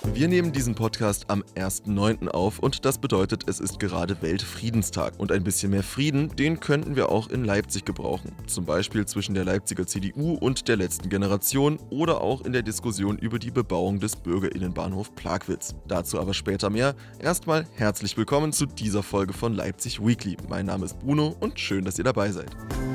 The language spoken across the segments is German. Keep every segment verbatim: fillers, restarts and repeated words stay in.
Wir nehmen diesen Podcast am ersten neunten auf und das bedeutet, es ist gerade Weltfriedenstag. Und ein bisschen mehr Frieden, den könnten wir auch in Leipzig gebrauchen. Zum Beispiel zwischen der Leipziger C D U und der letzten Generation oder auch in der Diskussion über die Bebauung des BürgerInnenbahnhof Plagwitz. Dazu aber später mehr. Erstmal herzlich willkommen zu dieser Folge von Leipzig Weekly. Mein Name ist Bruno und schön, dass ihr dabei seid.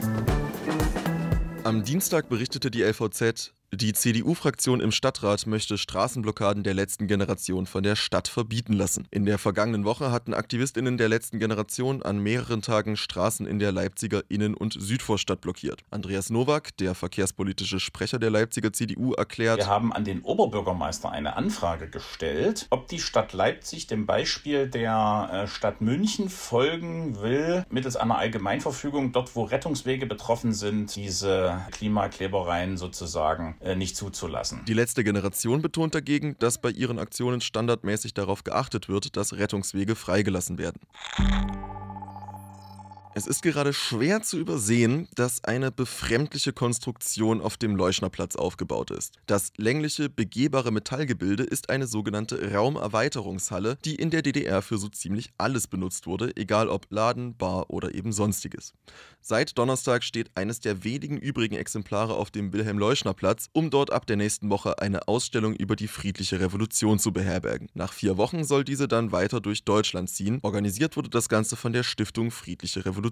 Am Dienstag berichtete die L V Z, die C D U-Fraktion im Stadtrat möchte Straßenblockaden der letzten Generation von der Stadt verbieten lassen. In der vergangenen Woche hatten AktivistInnen der letzten Generation an mehreren Tagen Straßen in der Leipziger Innen- und Südvorstadt blockiert. Andreas Nowak, der verkehrspolitische Sprecher der Leipziger C D U, erklärt: Wir haben an den Oberbürgermeister eine Anfrage gestellt, ob die Stadt Leipzig dem Beispiel der Stadt München folgen will, mittels einer Allgemeinverfügung, dort wo Rettungswege betroffen sind, diese Klimaklebereien sozusagen nicht zuzulassen. Die letzte Generation betont dagegen, dass bei ihren Aktionen standardmäßig darauf geachtet wird, dass Rettungswege freigelassen werden. Es ist gerade schwer zu übersehen, dass eine befremdliche Konstruktion auf dem Leuschnerplatz aufgebaut ist. Das längliche, begehbare Metallgebilde ist eine sogenannte Raumerweiterungshalle, die in der D D R für so ziemlich alles benutzt wurde, egal ob Laden, Bar oder eben sonstiges. Seit Donnerstag steht eines der wenigen übrigen Exemplare auf dem Wilhelm-Leuschner-Platz, um dort ab der nächsten Woche eine Ausstellung über die friedliche Revolution zu beherbergen. Nach vier Wochen soll diese dann weiter durch Deutschland ziehen. Organisiert wurde das Ganze von der Stiftung Friedliche Revolution.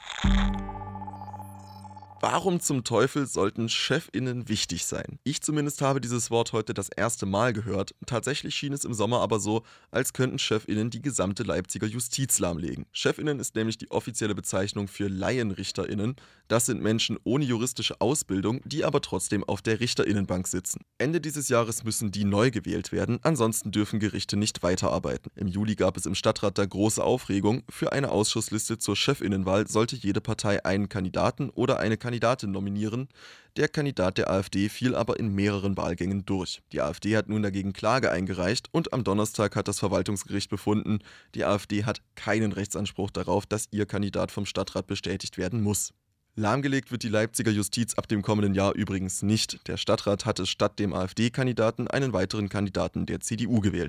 Warum zum Teufel sollten ChefInnen wichtig sein? Ich zumindest habe dieses Wort heute das erste Mal gehört. Tatsächlich schien es im Sommer aber so, als könnten ChefInnen die gesamte Leipziger Justiz lahmlegen. ChefInnen ist nämlich die offizielle Bezeichnung für LaienrichterInnen. Das sind Menschen ohne juristische Ausbildung, die aber trotzdem auf der RichterInnenbank sitzen. Ende dieses Jahres müssen die neu gewählt werden, ansonsten dürfen Gerichte nicht weiterarbeiten. Im Juli gab es im Stadtrat da große Aufregung. Für eine Ausschussliste zur ChefInnenwahl sollte jede Partei einen Kandidaten oder eine Kandidatin nominieren. Der Kandidat der AfD fiel aber in mehreren Wahlgängen durch. Die AfD hat nun dagegen Klage eingereicht und am Donnerstag hat das Verwaltungsgericht befunden, die AfD hat keinen Rechtsanspruch darauf, dass ihr Kandidat vom Stadtrat bestätigt werden muss. Lahmgelegt wird die Leipziger Justiz ab dem kommenden Jahr übrigens nicht. Der Stadtrat hatte statt dem AfD-Kandidaten einen weiteren Kandidaten der C D U gewählt.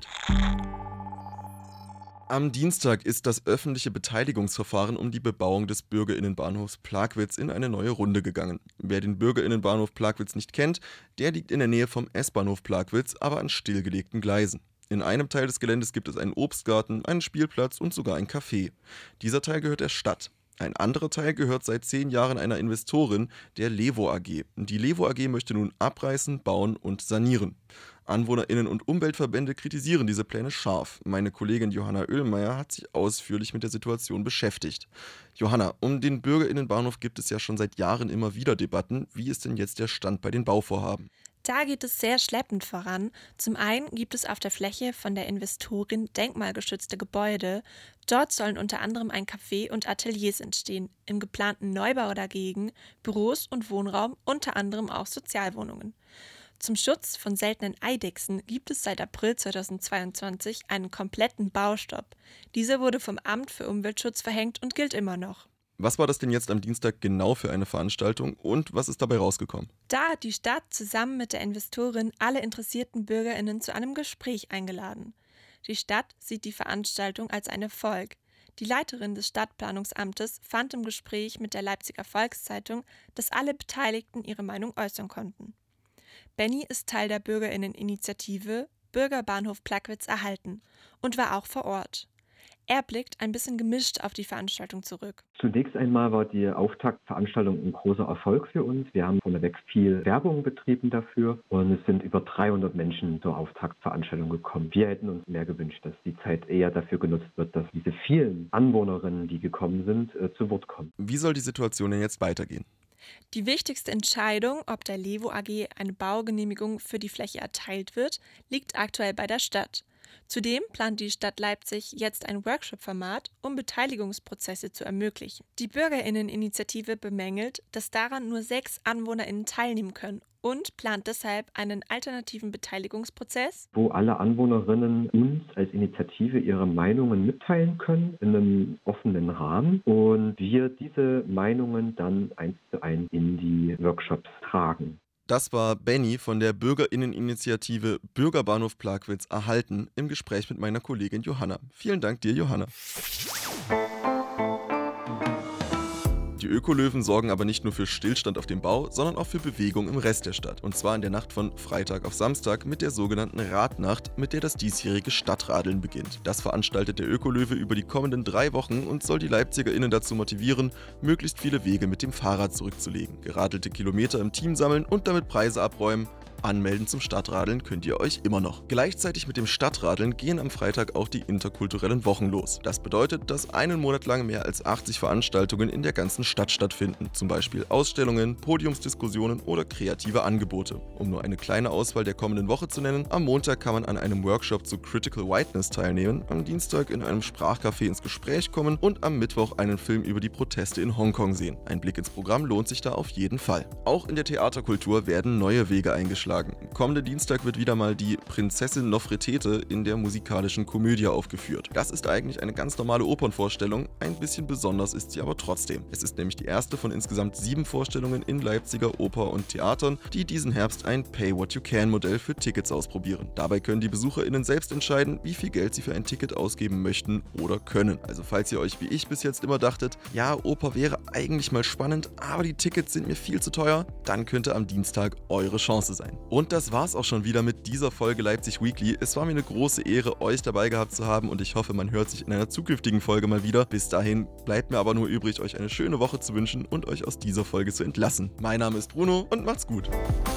Am Dienstag ist das öffentliche Beteiligungsverfahren um die Bebauung des BürgerInnenbahnhofs Plagwitz in eine neue Runde gegangen. Wer den BürgerInnenbahnhof Plagwitz nicht kennt, der liegt in der Nähe vom S-Bahnhof Plagwitz, aber an stillgelegten Gleisen. In einem Teil des Geländes gibt es einen Obstgarten, einen Spielplatz und sogar ein Café. Dieser Teil gehört der Stadt. Ein anderer Teil gehört seit zehn Jahren einer Investorin, der Levo A G. Die Levo A G möchte nun abreißen, bauen und sanieren. AnwohnerInnen und Umweltverbände kritisieren diese Pläne scharf. Meine Kollegin Johanna Oehlmeier hat sich ausführlich mit der Situation beschäftigt. Johanna, um den BürgerInnenbahnhof gibt es ja schon seit Jahren immer wieder Debatten. Wie ist denn jetzt der Stand bei den Bauvorhaben? Da geht es sehr schleppend voran. Zum einen gibt es auf der Fläche von der Investorin denkmalgeschützte Gebäude. Dort sollen unter anderem ein Café und Ateliers entstehen. Im geplanten Neubau dagegen Büros und Wohnraum, unter anderem auch Sozialwohnungen. Zum Schutz von seltenen Eidechsen gibt es seit April zweitausendzweiundzwanzig einen kompletten Baustopp. Dieser wurde vom Amt für Umweltschutz verhängt und gilt immer noch. Was war das denn jetzt am Dienstag genau für eine Veranstaltung und was ist dabei rausgekommen? Da hat die Stadt zusammen mit der Investorin alle interessierten BürgerInnen zu einem Gespräch eingeladen. Die Stadt sieht die Veranstaltung als ein Erfolg. Die Leiterin des Stadtplanungsamtes fand im Gespräch mit der Leipziger Volkszeitung, dass alle Beteiligten ihre Meinung äußern konnten. Benny ist Teil der BürgerInneninitiative Bürgerbahnhof Plagwitz erhalten und war auch vor Ort. Er blickt ein bisschen gemischt auf die Veranstaltung zurück. Zunächst einmal war die Auftaktveranstaltung ein großer Erfolg für uns. Wir haben vorneweg viel Werbung betrieben dafür und es sind über dreihundert Menschen zur Auftaktveranstaltung gekommen. Wir hätten uns mehr gewünscht, dass die Zeit eher dafür genutzt wird, dass diese vielen Anwohnerinnen, die gekommen sind, äh, zu Wort kommen. Wie soll die Situation denn jetzt weitergehen? Die wichtigste Entscheidung, ob der Levo A G eine Baugenehmigung für die Fläche erteilt wird, liegt aktuell bei der Stadt. Zudem plant die Stadt Leipzig jetzt ein Workshop-Format, um Beteiligungsprozesse zu ermöglichen. Die BürgerInneninitiative bemängelt, dass daran nur sechs AnwohnerInnen teilnehmen können und plant deshalb einen alternativen Beteiligungsprozess, wo alle Anwohnerinnen uns als Initiative ihre Meinungen mitteilen können in einem offenen Rahmen und wir diese Meinungen dann eins zu eins in die Workshops tragen. Das war Benny von der Bürgerinneninitiative Bürgerbahnhof Plagwitz erhalten im Gespräch mit meiner Kollegin Johanna. Vielen Dank dir, Johanna. Die Ökolöwen sorgen aber nicht nur für Stillstand auf dem Bau, sondern auch für Bewegung im Rest der Stadt. Und zwar in der Nacht von Freitag auf Samstag mit der sogenannten Radnacht, mit der das diesjährige Stadtradeln beginnt. Das veranstaltet der Ökolöwe über die kommenden drei Wochen und soll die LeipzigerInnen dazu motivieren, möglichst viele Wege mit dem Fahrrad zurückzulegen, geradelte Kilometer im Team sammeln und damit Preise abräumen. Anmelden zum Stadtradeln könnt ihr euch immer noch. Gleichzeitig mit dem Stadtradeln gehen am Freitag auch die interkulturellen Wochen los. Das bedeutet, dass einen Monat lang mehr als achtzig Veranstaltungen in der ganzen Stadt stattfinden. Zum Beispiel Ausstellungen, Podiumsdiskussionen oder kreative Angebote. Um nur eine kleine Auswahl der kommenden Woche zu nennen, am Montag kann man an einem Workshop zu Critical Whiteness teilnehmen, am Dienstag in einem Sprachcafé ins Gespräch kommen und am Mittwoch einen Film über die Proteste in Hongkong sehen. Ein Blick ins Programm lohnt sich da auf jeden Fall. Auch in der Theaterkultur werden neue Wege eingeschlagen. Kommenden Dienstag wird wieder mal die Prinzessin Nofretete in der musikalischen Komödie aufgeführt. Das ist eigentlich eine ganz normale Opernvorstellung, ein bisschen besonders ist sie aber trotzdem. Es ist nämlich die erste von insgesamt sieben Vorstellungen in Leipziger Oper- und Theatern, die diesen Herbst ein Pay-What-You-Can-Modell für Tickets ausprobieren. Dabei können die BesucherInnen selbst entscheiden, wie viel Geld sie für ein Ticket ausgeben möchten oder können. Also falls ihr euch wie ich bis jetzt immer dachtet, ja, Oper wäre eigentlich mal spannend, aber die Tickets sind mir viel zu teuer, dann könnte am Dienstag eure Chance sein. Und das war's auch schon wieder mit dieser Folge Leipzig Weekly. Es war mir eine große Ehre, euch dabei gehabt zu haben und ich hoffe, man hört sich in einer zukünftigen Folge mal wieder. Bis dahin bleibt mir aber nur übrig, euch eine schöne Woche zu wünschen und euch aus dieser Folge zu entlassen. Mein Name ist Bruno und macht's gut.